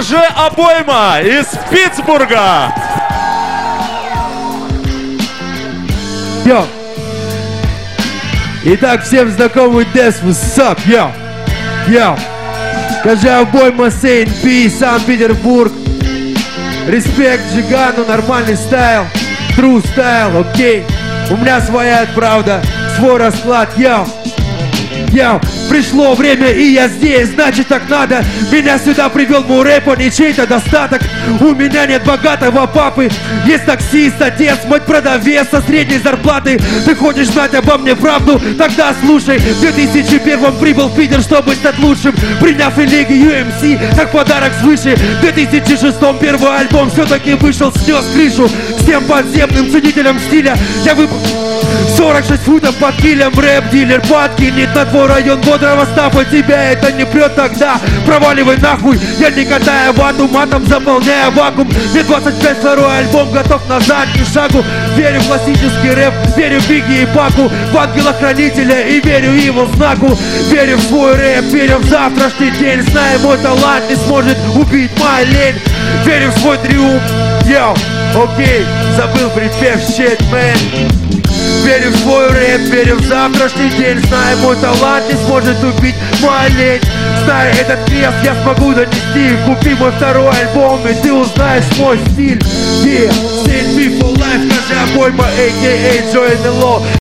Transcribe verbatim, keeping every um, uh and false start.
же Обойма из Питтсбурга. Йо. Итак, всем знакомый Death, what's up, йо. Йо. Скажи Обойма, Сейн Пи, Санкт-Петербург. Респект Джигану, нормальный стайл. True стайл, окей. У меня своя правда, свой расклад, йо. Йо, пришло время и я здесь, значит так надо. Меня сюда привел мой рэп, а не чей-то достаток. У меня нет богатого папы, есть таксист, отец, мать продавец со средней зарплатой. Ты хочешь знать обо мне правду? Тогда слушай. В две тысячи первом прибыл в Питер, чтобы стать лучшим, приняв религию эм си как подарок свыше. В две тысячи шестом первый альбом все-таки вышел, снес крышу всем подземным ценителям стиля. Я выпал сорок шесть футов под килем, рэп-дилер подкинет на твой район бодрого стафа. Тебя это не прет, тогда проваливай нахуй. Я не катаю вату, матом заполняя вакуум. Мне двадцать пять, второй альбом, готов назад ни шагу. Верю в классический рэп, верю в Бигги и Паку, в ангела-хранителя и верю его знаку. Верю в свой рэп, верю в завтрашний день, знаю, мой талант не сможет убить мою лень. Верю в свой триумф, йоу, окей, забыл припев, shit, man. Верю в свой рэп, верю в завтрашний день, знаю, мой талант не сможет убить мою лень. Знаю, этот крест я смогу донести. Купи мой второй альбом и ты узнаешь мой стиль. Yeah, Saint P for life, скажи Обойма, а ка а Joy эн эл о.